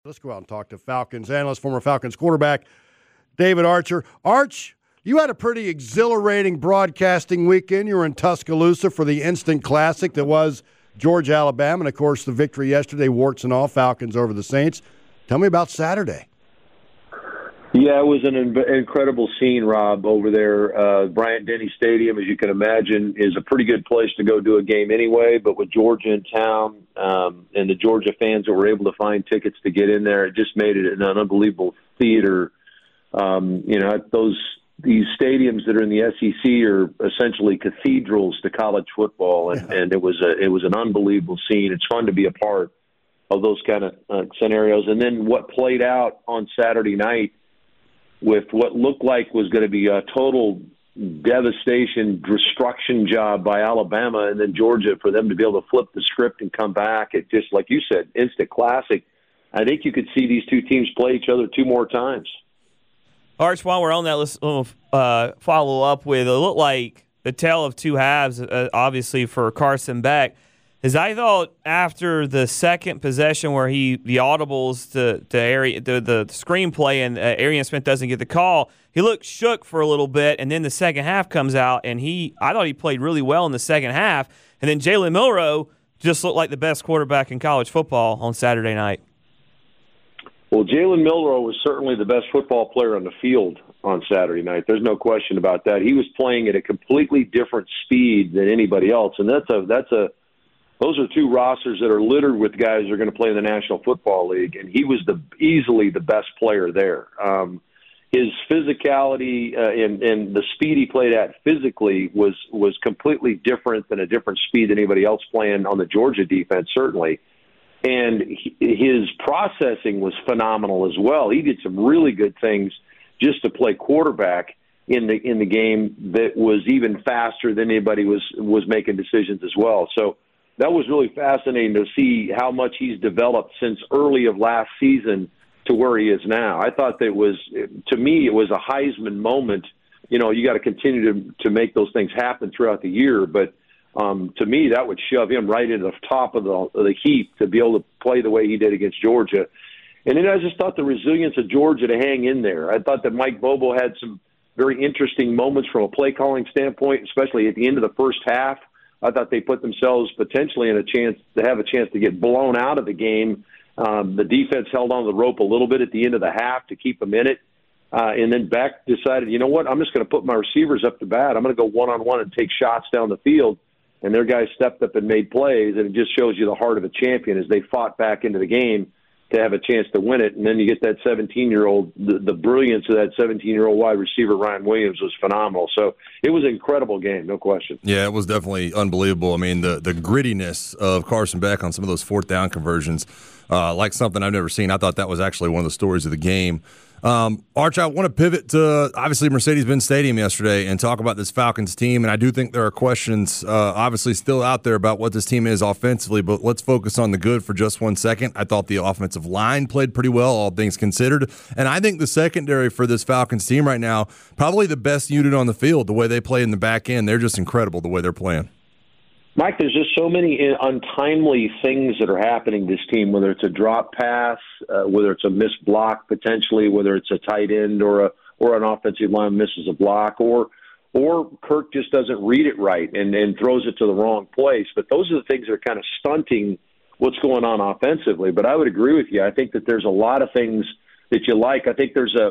Let's go out and talk to Falcons analyst, former Falcons quarterback, David Archer. Arch, you had a pretty exhilarating broadcasting weekend. You were in Tuscaloosa for the instant classic that was Georgia, Alabama, and, of course, the victory yesterday, warts and all, Falcons over the Saints. Tell me about Saturday. Yeah, it was an incredible scene, Rob, over there. Bryant-Denny Stadium, as you can imagine, is a pretty good place to go do a game anyway, but with Georgia in town and the Georgia fans that were able to find tickets to get in there, it just made it an unbelievable theater. These stadiums that are in the SEC are essentially cathedrals to college football, and it was an unbelievable scene. It's fun to be a part of those kind of scenarios. And then what played out on Saturday night with what looked like was going to be a total devastation, destruction job by Alabama, and then Georgia, for them to be able to flip the script and come back. It just, like you said, instant classic. I think you could see these two teams play each other two more times. Arch, while we're on that, let's follow up with, it looked like the tale of two halves, obviously, for Carson Beck. As I thought after the second possession where the audibles the screenplay and Arian Smith doesn't get the call, he looked shook for a little bit, and then the second half comes out, and I thought he played really well in the second half. And then Jalen Milroe just looked like the best quarterback in college football on Saturday night. Well, Jalen Milroe was certainly the best football player on the field on Saturday night. There's no question about that. He was playing at a completely different speed than anybody else, and those are two rosters that are littered with guys who are going to play in the National Football League, and he was easily the best player there. His physicality and the speed he played at physically was completely different than a different speed than anybody else playing on the Georgia defense, certainly. And his processing was phenomenal as well. He did some really good things just to play quarterback in the game that was even faster than anybody was making decisions as well. So that was really fascinating to see how much he's developed since early of last season to where he is now. I thought that to me, it was a Heisman moment. You know, you got to continue to make those things happen throughout the year. But to me, that would shove him right into the top of the heap to be able to play the way he did against Georgia. And then I just thought the resilience of Georgia to hang in there. I thought that Mike Bobo had some very interesting moments from a play calling standpoint, especially at the end of the first half. I thought they put themselves potentially in a chance to get blown out of the game. The defense held on the rope a little bit at the end of the half to keep them in it. And then Beck decided, you know what, I'm just going to put my receivers up to bat. I'm going to go one-on-one and take shots down the field. And their guys stepped up and made plays, and it just shows you the heart of a champion as they fought back into the game to have a chance to win it. And then you get that 17-year-old, the brilliance of that 17-year-old wide receiver, Ryan Williams, was phenomenal. So it was an incredible game, no question. Yeah, it was definitely unbelievable. I mean, the grittiness of Carson Beck on some of those fourth down conversions, like something I've never seen. I thought that was actually one of the stories of the game. Arch, I want to pivot to, obviously, Mercedes-Benz Stadium yesterday and talk about this Falcons team, and I do think there are questions, obviously, still out there about what this team is offensively, but let's focus on the good for just 1 second. I thought the offensive line played pretty well, all things considered, and I think the secondary for this Falcons team right now, probably the best unit on the field, the way they play in the back end. They're just incredible the way they're playing. Mike, there's just so many untimely things that are happening to this team, whether it's a drop pass, whether it's a missed block potentially, whether it's a tight end or an offensive line misses a block, or Kirk just doesn't read it right and throws it to the wrong place. But those are the things that are kind of stunting what's going on offensively. But I would agree with you. I think that there's a lot of things that you like. I think there's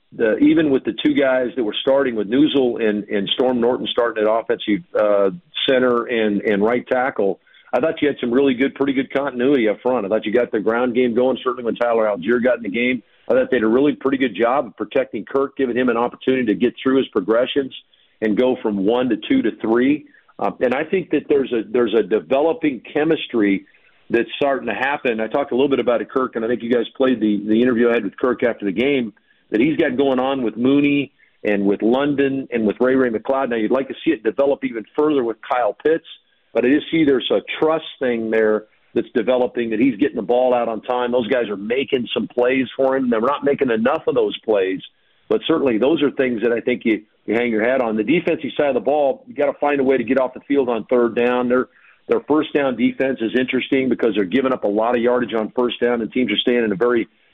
even with the two guys that were starting with Newsel and Storm Norton starting at offensive center and right tackle, I thought you had some pretty good continuity up front. I thought you got the ground game going, certainly when Tyler Algier got in the game. I thought they did a really pretty good job of protecting Kirk, giving him an opportunity to get through his progressions and go from 1 to 2 to 3. And I think that there's a developing chemistry that's starting to happen. I talked a little bit about it, Kirk, and I think you guys played the interview I had with Kirk after the game, that he's got going on with Mooney and with London and with Ray McLeod. Now, you'd like to see it develop even further with Kyle Pitts, but I just see there's a trust thing there that's developing, that he's getting the ball out on time. Those guys are making some plays for him. They're not making enough of those plays, but certainly those are things that I think you hang your hat on. The defensive side of the ball, you got to find a way to get off the field on third down. Their first down defense is interesting because they're giving up a lot of yardage on first down, and teams are staying in a very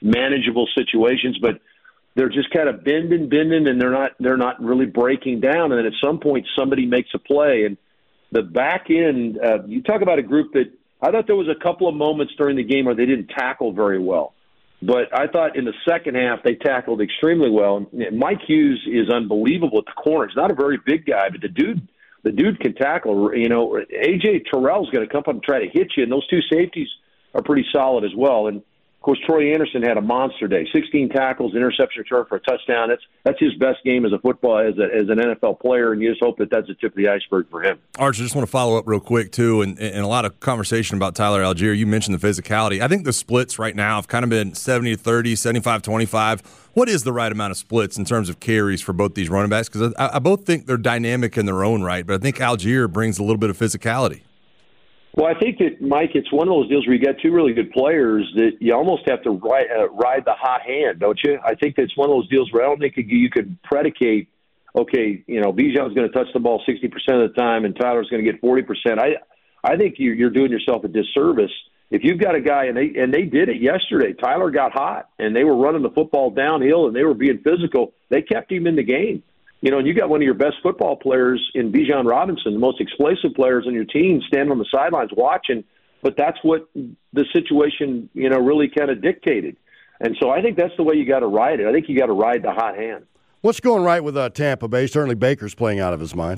manageable situations, but they're just kind of bending, and they're not really breaking down. And then at some point, somebody makes a play. And the back end, you talk about a group that I thought there was a couple of moments during the game where they didn't tackle very well. But I thought in the second half they tackled extremely well. And Mike Hughes is unbelievable at the corner. He's not a very big guy, but the dude can tackle. You know, A.J. Terrell's going to come up and try to hit you, and those two safeties are pretty solid as well. And of course, Troy Anderson had a monster day: 16 tackles, interception return for a touchdown. That's his best game as a football as an NFL player, and you just hope that that's the tip of the iceberg for him. Arch, I just want to follow up real quick too, and a lot of conversation about Tyler Algier. You mentioned the physicality. I think the splits right now have kind of been 70-30, 75-25. What is the right amount of splits in terms of carries for both these running backs? Because I both think they're dynamic in their own right, but I think Algier brings a little bit of physicality. Well, I think that, Mike, it's one of those deals where you got two really good players that you almost have to ride the hot hand, don't you? I think that's one of those deals where I don't think you could predicate, okay, you know, Bijan's going to touch the ball 60% of the time and Tyler's going to get 40%. I think you're doing yourself a disservice. If you've got a guy, and they did it yesterday, Tyler got hot, and they were running the football downhill, and they were being physical. They kept him in the game. You know, and you got one of your best football players in Bijan Robinson, the most explosive players on your team, standing on the sidelines watching. But that's what the situation, you know, really kind of dictated. And so I think that's the way you got to ride it. I think you got to ride the hot hand. What's going right with Tampa Bay? Certainly Baker's playing out of his mind.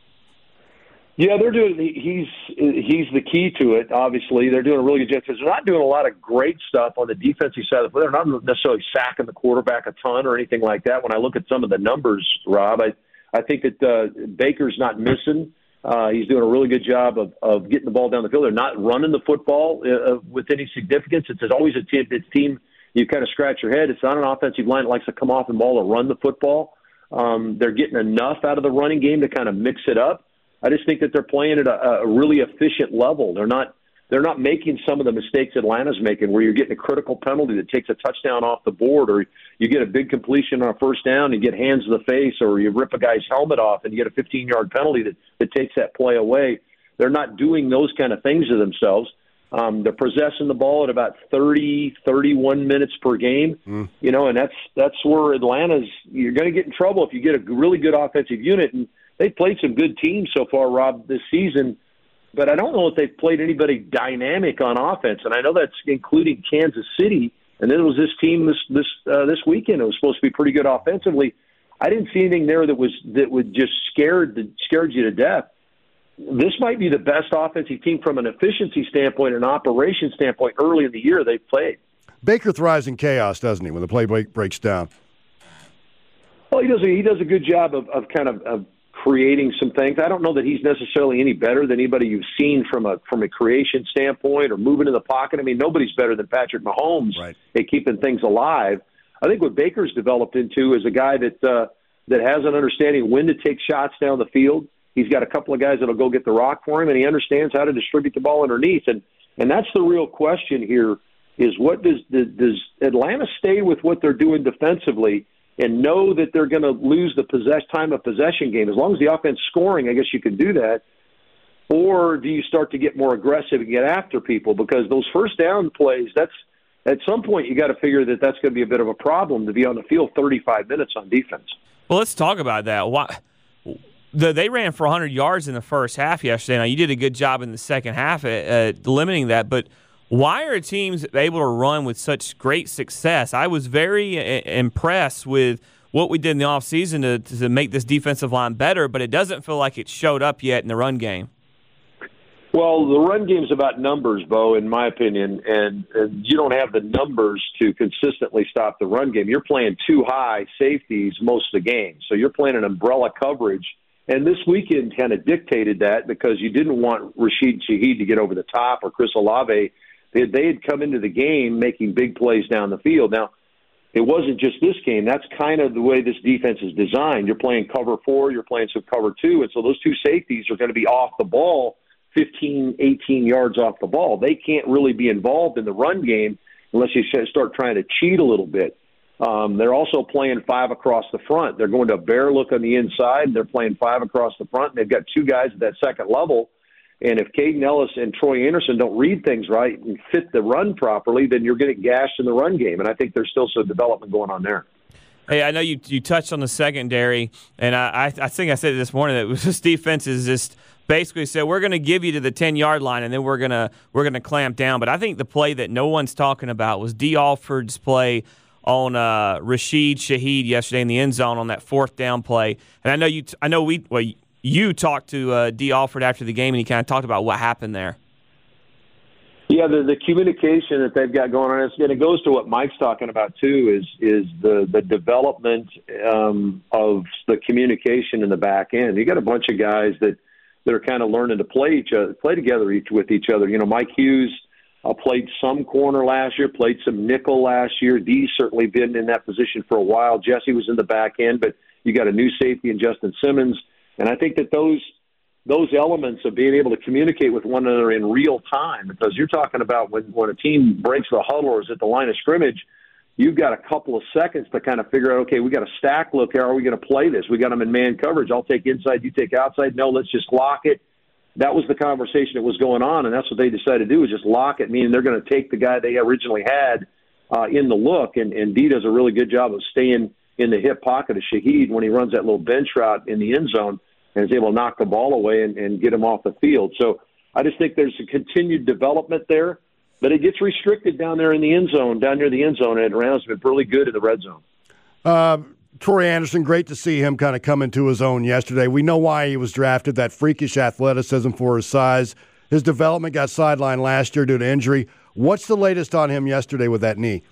Yeah, they're doing. He's the key to it. Obviously, they're doing a really good job because they're not doing a lot of great stuff on the defensive side of the foot. They're not necessarily sacking the quarterback a ton or anything like that. When I look at some of the numbers, Rob, I think that Baker's not missing. He's doing a really good job of getting the ball down the field. They're not running the football with any significance. It's always a team. You kind of scratch your head. It's not an offensive line that likes to come off the ball or run the football. They're getting enough out of the running game to kind of mix it up. I just think that they're playing at a really efficient level. They're not making some of the mistakes Atlanta's making, where you're getting a critical penalty that takes a touchdown off the board, or you get a big completion on a first down and get hands to the face, or you rip a guy's helmet off and you get a 15-yard penalty that takes that play away. They're not doing those kind of things to themselves. They're possessing the ball at about 30, 31 minutes per game, you know, and that's where you're going to get in trouble if you get a really good offensive unit. And they've played some good teams so far, Rob, this season, but I don't know if they've played anybody dynamic on offense. And I know that's including Kansas City, and then it was this team this weekend. It was supposed to be pretty good offensively. I didn't see anything there that would just scared you to death. This might be the best offensive team from an efficiency standpoint and an operation standpoint early in the year they've played. Baker thrives in chaos, doesn't he, when the play breaks down? Well, he does a good job of creating some things. I don't know that he's necessarily any better than anybody you've seen from a creation standpoint or moving in the pocket. I mean, nobody's better than Patrick Mahomes at keeping things alive. I think what Baker's developed into is a guy that has an understanding when to take shots down the field. He's got a couple of guys that'll go get the rock for him, and he understands how to distribute the ball underneath. And that's the real question here: is what does Atlanta stay with what they're doing defensively and know that they're going to lose the time of possession game? As long as the offense scoring, I guess you can do that. Or do you start to get more aggressive and get after people? Because those first down plays, that's at some point you got to figure that that's going to be a bit of a problem to be on the field 35 minutes on defense. Well, let's talk about that. They ran for 100 yards in the first half yesterday. Now, you did a good job in the second half at limiting that, but why are teams able to run with such great success? I was very impressed with what we did in the offseason to make this defensive line better, but it doesn't feel like it showed up yet in the run game. Well, the run game's about numbers, Bo, in my opinion, and you don't have the numbers to consistently stop the run game. You're playing two high safeties most of the game, so you're playing an umbrella coverage. And this weekend kind of dictated that because you didn't want Rashid Shaheed to get over the top or Chris Olave. They had come into the game making big plays down the field. Now, it wasn't just this game. That's kind of the way this defense is designed. You're playing cover 4, you're playing some cover 2, and so those two safeties are going to be off the ball 15, 18 yards off the ball. They can't really be involved in the run game unless you start trying to cheat a little bit. They're also playing 5 across the front. They're going to a bear look on the inside. They're playing 5 across the front. They've got 2 guys at that second level. And if Caden Ellis and Troy Anderson don't read things right and fit the run properly, then you're going to get gashed in the run game. And I think there's still some development going on there. Hey, I know you touched on the secondary, and I think I said it this morning that this defense is just basically said we're going to give you to the 10-yard line, and then we're gonna clamp down. But I think the play that no one's talking about was D. Alford's play on Rashid Shaheed yesterday in the end zone on that fourth down play. And you talked to D. Alford after the game, and he kind of talked about what happened there. Yeah, the communication that they've got going on, and it goes to what Mike's talking about too, is the development of the communication in the back end. You got a bunch of guys that are kind of learning to play together with each other. You know, Mike Hughes played some corner last year, played some nickel last year. D's certainly been in that position for a while. Jesse was in the back end, but you got a new safety in Justin Simmons, and I think that those elements of being able to communicate with one another in real time, because you're talking about when a team breaks the huddle or is at the line of scrimmage, you've got a couple of seconds to kind of figure out, okay, we got a stack look. How are we going to play this? We got them in man coverage. I'll take inside, you take outside. No, let's just lock it. That was the conversation that was going on, and that's what they decided to do, is just lock it, meaning they're going to take the guy they originally had in the look, and D does a really good job of staying in the hip pocket of Shaheed when he runs that little bench route in the end zone and is able to knock the ball away and get him off the field. So I just think there's a continued development there, but it gets restricted down there in the end zone, down near the end zone, and Randall's been really good in the red zone. Troy Anderson, great to see him kind of come into his own yesterday. We know why he was drafted, that freakish athleticism for his size. His development got sidelined last year due to injury. What's the latest on him yesterday with that knee?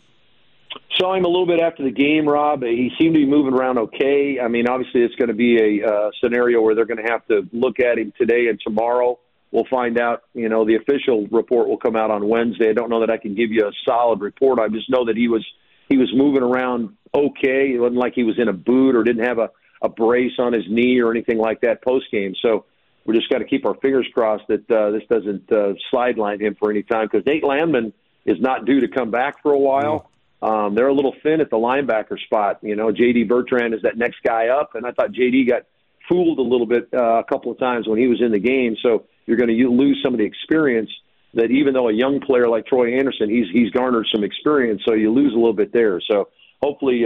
Saw him a little bit after the game, Rob. He seemed to be moving around okay. I mean, obviously it's going to be a scenario where they're going to have to look at him today and tomorrow. We'll find out. You know, the official report will come out on Wednesday. I don't know that I can give you a solid report. I just know that he was moving around okay. It wasn't like he was in a boot or didn't have a brace on his knee or anything like that post-game. So we just got to keep our fingers crossed that this doesn't sideline him for any time, because Nate Landman is not due to come back for a while. They're a little thin at the linebacker spot. You know, J.D. Bertrand is that next guy up, and I thought J.D. got fooled a little bit a couple of times when he was in the game. So you're going to lose some of the experience that, even though a young player like Troy Anderson, he's garnered some experience, so you lose a little bit there. So hopefully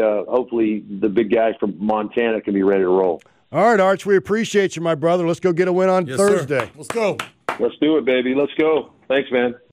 the big guy from Montana can be ready to roll. All right, Arch, we appreciate you, my brother. Let's go get a win on Thursday. Sir. Let's go. Let's do it, baby. Let's go. Thanks, man.